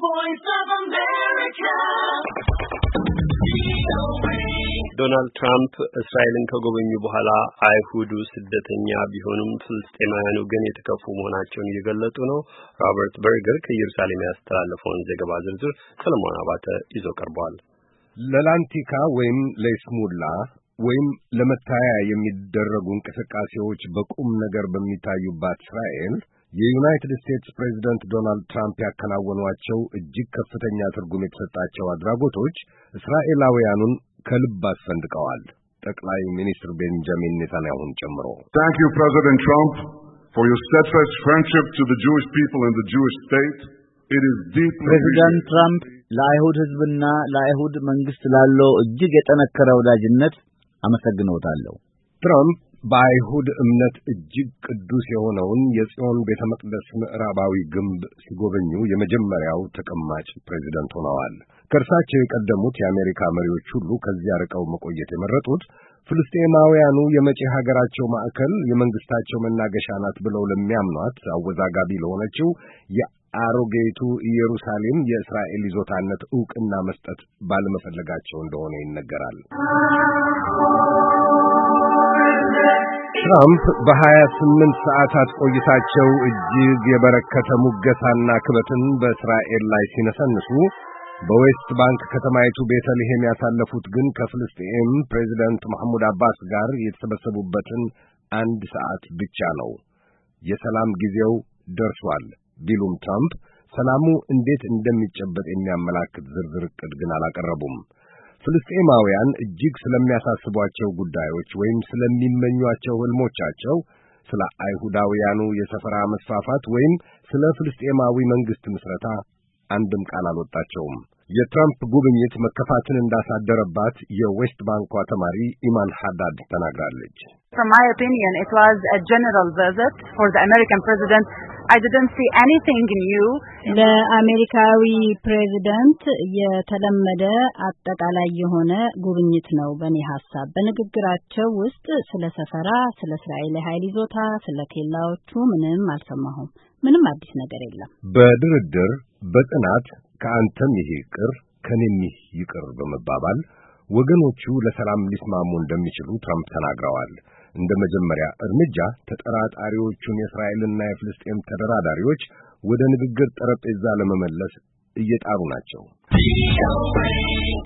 voice of America. ዶናልድ ትራምፕ እስራኤልን ከጎበኙ በኋላ አይሁዱ ስደተኛ ቢሆኑም ፍልስጤማውያኑ ግን የተከፉ መሆናቸውን እየገለጡ ነው። ሮበርት በርገር ከኢየሩሳሌም ያስተላለፈውን ዘገባ ዝርዝር ሰለሞን አባተ ይዞ ቀርቧል። ለላንቲካ ወይም ለይስሙላ ወይም ለመታያ የሚደረጉ እንቅስቃሴዎች በቁም ነገር በሚታዩባት እስራኤል የዩናይትድ ስቴትስ ፕሬዝዳንት ዶናልድ ትራምፕ ያከናወኗቸው እጅግ ከፍተኛ ትርጉም የተሰጣቸው አድራጎቶች እስራኤላውያኑን ከልብ አስፈንድቀዋል። ጠቅላይ ሚኒስትር ቤንጃሚን ኔታንያሁን ጨምሮ Thank you President Trump for your steadfast friendship to the Jewish people and the Jewish state. It is deeply ፕሬዝዳንት ትራምፕ ለአይሁድ ሕዝብና ለአይሁድ መንግስት ላለው እጅግ የጠነከረ ወዳጅነት አመሰግነውታለሁ። ትራምፕ በአይሁድ እምነት እጅግ ቅዱስ የሆነውን የጽዮን ቤተ መቅደስ ምዕራባዊ ግንብ ሲጎበኙ የመጀመሪያው ተቀማጭ ፕሬዝዳንት ሆነዋል። ከእርሳቸው የቀደሙት የአሜሪካ መሪዎች ሁሉ ከዚያ ርቀው መቆየት የመረጡት ፍልስጤማውያኑ የመጪ ሀገራቸው ማዕከል የመንግስታቸው መናገሻ ናት ብለው ለሚያምኗት አወዛጋቢ ለሆነችው የአሮጌቱ ኢየሩሳሌም የእስራኤል ይዞታነት ዕውቅና መስጠት ባለመፈለጋቸው እንደሆነ ይነገራል። ትራምፕ በ28 ሰዓታት ቆይታቸው እጅግ የበረከተ ሙገሳና ክበትን በእስራኤል ላይ ሲነሰንሱ በዌስት ባንክ ከተማይቱ ቤተልሔም ያሳለፉት ግን ከፍልስጤም ፕሬዝዳንት መሐሙድ አባስ ጋር የተሰበሰቡበትን 1 ሰዓት ብቻ ነው። የሰላም ጊዜው ደርሷል ቢሉም ትራምፕ ሰላሙ እንዴት እንደሚጨበጥ የሚያመላክት ዝርዝር ዕቅድ ግን አላቀረቡም። ፍልስጤማውያን እጅግ ስለሚያሳስቧቸው ጉዳዮች ወይም ስለሚመኟቸው ህልሞቻቸው፣ ስለ አይሁዳውያኑ የሰፈራ መስፋፋት ወይም ስለ ፍልስጤማዊ መንግስት ምስረታ አንድም ቃል አልወጣቸውም። የትራምፕ ጉብኝት መከፋትን እንዳሳደረባት የዌስት ባንኳ ተማሪ ኢማን ሐዳድ ተናግራለች። From my opinion, it was a general visit for the American president. I didn't see anything new. ለአሜሪካዊ ፕሬዝዳንት የተለመደ አጠቃላይ የሆነ ጉብኝት ነው። በእኔ ሐሳብ በንግግራቸው ውስጥ ስለ ሰፈራ፣ ስለ እስራኤል ኃይል ይዞታ፣ ስለ ኬላዎቹ ምንም አልሰማሁም። ምንም አዲስ ነገር የለም። በድርድር በጥናት ከአንተም ይሄ ይቅር ከኔም ይህ ይቅር በመባባል ወገኖቹ ለሰላም ሊስማሙ እንደሚችሉ ትራምፕ ተናግረዋል። እንደ መጀመሪያ እርምጃ ተጠራጣሪዎቹን የእስራኤልና የፍልስጤም ተደራዳሪዎች ወደ ንግግር ጠረጴዛ ለመመለስ እየጣሩ ናቸው።